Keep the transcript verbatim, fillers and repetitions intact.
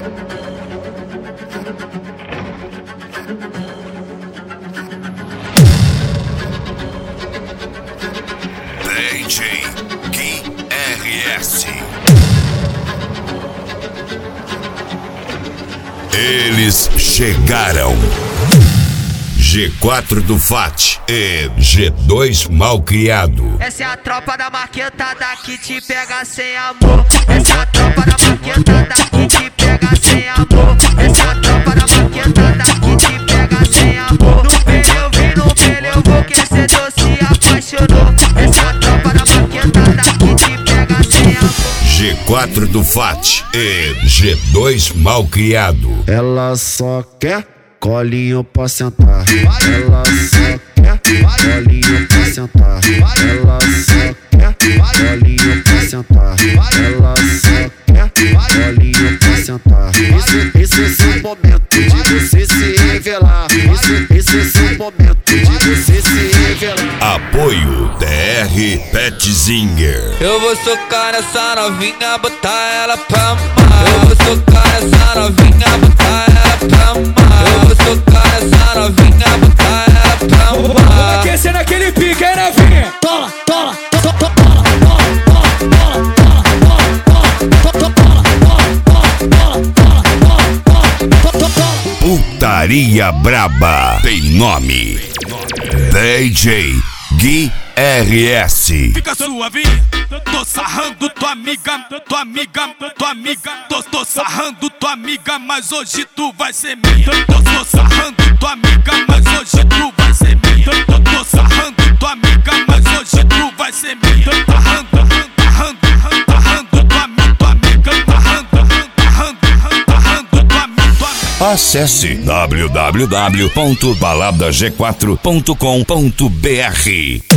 D J Gui R S. Eles chegaram. G quatro do Fat e G dois Malcriado. Essa é a tropa da marquetada que te pega sem amor. Essa é a tropa da marquetada que te pega sem amor. Essa é a tropa da marquetada que te pega sem amor. No pele eu vi, no pele eu vou, que cê doce apaixonou. Essa é a tropa da marquetada que te pega sem amor. G quatro do Fat e G dois Malcriado. Ela só quer colinho pra sentar. Ela só quer colinho pra sentar. Ela só quer colinho pra sentar. Ela só quer colinho pra sentar. Esse, esse é seu momento de você se revelar. Esse, esse é seu momento de você se revelar. Apoio D R Petzinger. Eu vou socar essa novinha, botar ela pra amar. Eu vou socar essa novinha, botar ela pra amar. Eu vou socar essa novinha, botar ela pra amar. Aquecer naquele pique, aí novinha. Tola, tola, Putaria Braba tem nome. D J Gui R S. Fica suavinha, tô sarrando tua amiga, tua amiga, tua amiga. Tô, tô sarrando tua amiga, mas hoje tu vai ser minha. Tô, tô sarrando tua amiga, mas hoje tu vai ser minha. Tô, tô sarrando tua amiga, mas hoje tu vai ser minha. Tarrando, tarrando, tarrando tua amiga, tua amiga. Tarrando, tarrando, tarrando tua amiga, tua amiga. Acesse w w w ponto balada g quatro ponto com ponto b r.